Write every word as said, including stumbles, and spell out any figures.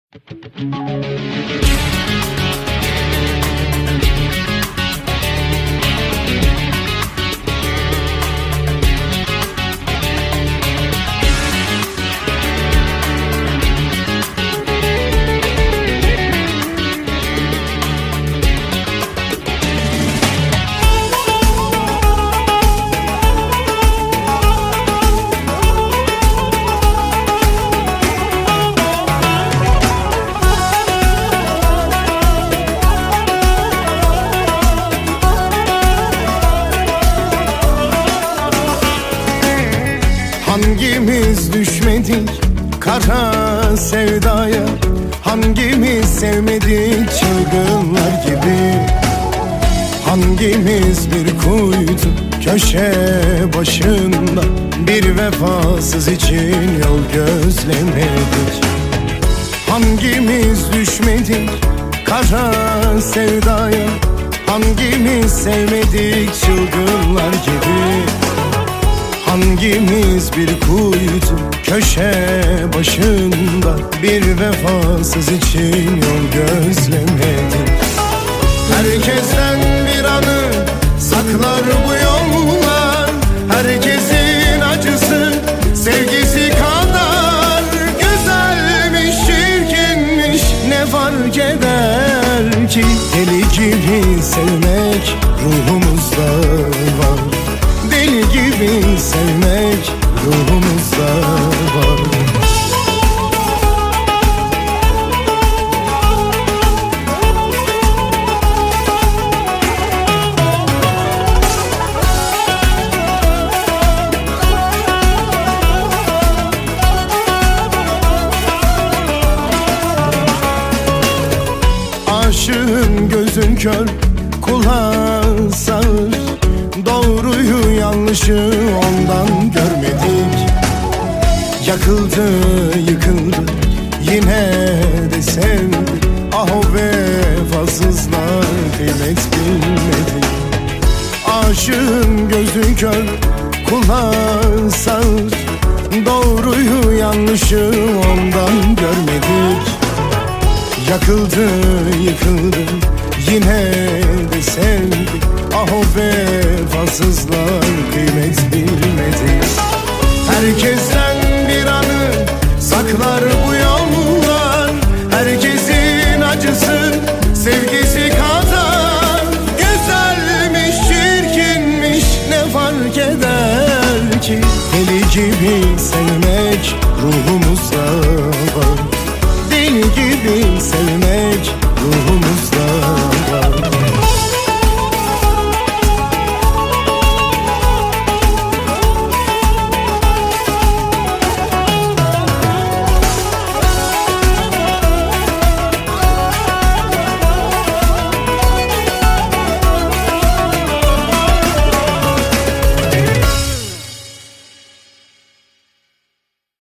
Hangimiz düşmedik kara sevdaya, hangimiz sevmedik çılgınlar gibi? Hangimiz bir kuytu köşe başında bir vefasız için yol gözlemedik? Hangimiz düşmedik kara sevdaya, hangimiz sevmedik çılgınlar gibi? Hangimiz bir kuytu köşe başında bir vefasız için yol gözlemedik? Herkesten bir anı saklar bu yollar, herkesin acısı sevgisi kadar güzelmiş, çirkinmiş, ne fark eder ki? Deli gibi sevmek ruhumuzda var, deli gibi sevmek ruhumuzda var. Aşığın gözün kör, kulağın sağır, doğruyu yanlışı ondan görmedik. Yakıldı yıkıldı yine de sevdik, ah o vefasızlar kıymet bilmedik. Aşığın gözü kör, kulağın sağır, doğruyu yanlışı ondan görmedik. Yakıldı yıkıldı yine de sevdik, ah o vefasızlar kıymet bilmedi. Herkesten bir anı saklar bu yollar, herkesin acısı sevgisi kadar güzelmiş, çirkinmiş, ne fark eder ki? Deli gibi sevmek ruhumuzda var, deli gibi sevmek ruhumuzda